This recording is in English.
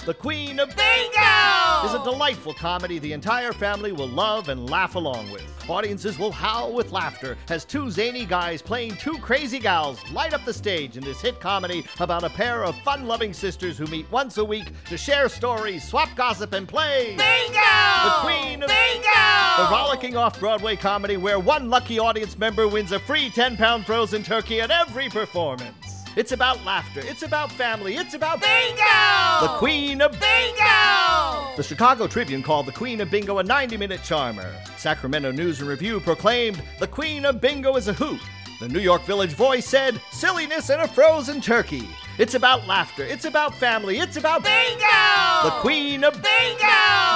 The Queen of Bingo is a delightful comedy the entire family will love and laugh along with. Audiences will howl with laughter as two zany guys playing two crazy gals light up the stage in this hit comedy about a pair of fun-loving sisters who meet once a week to share stories, swap gossip, and play Bingo! The Queen of Bingo! The rollicking off-Broadway comedy where one lucky audience member wins a free 10-pound frozen turkey at every performance. It's about laughter, it's about family, it's about Bingo! The Queen of Bingo! The Chicago Tribune called The Queen of Bingo a 90-minute charmer. Sacramento News and Review proclaimed The Queen of Bingo is a hoot. The New York Village Voice said silliness and a frozen turkey. It's about laughter, it's about family, it's about Bingo! The Queen of Bingo!